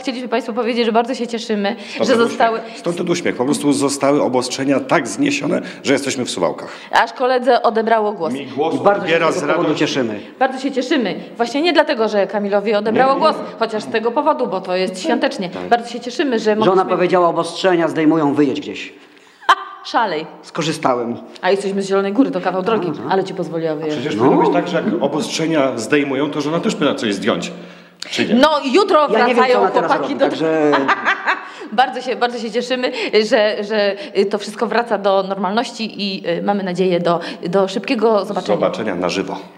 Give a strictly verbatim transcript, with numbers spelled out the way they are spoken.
Chcieliśmy Państwu powiedzieć, że bardzo się cieszymy, Stąd że ten zostały... Uśmiech. Stąd ten uśmiech. Po prostu zostały obostrzenia tak zniesione, że jesteśmy w Suwałkach. Aż koledze odebrało głos. Mi głos I bardzo się odbiera z z tego powodu radością. cieszymy. Bardzo się cieszymy. Właśnie nie dlatego, że Kamilowi odebrało Nie, nie. głos, chociaż z tego powodu, bo to jest świątecznie. Bardzo się cieszymy, że mogliśmy... Żona powiedziała, obostrzenia zdejmują, wyjedź gdzieś. Szalej. Skorzystałem. A jesteśmy z Zielonej Góry, to kawał drogi, ale ci pozwoliła wyjechać. Przecież No. powinno być tak, że jak obostrzenia zdejmują, to żona też powinna coś zdjąć. Czy nie? No jutro Ja nie wiem, co wracają ona teraz chłopaki robi, do... także... Bardzo się, bardzo się cieszymy, że, że to wszystko wraca do normalności i y, mamy nadzieję do, do szybkiego zobaczenia. Zobaczenia na żywo.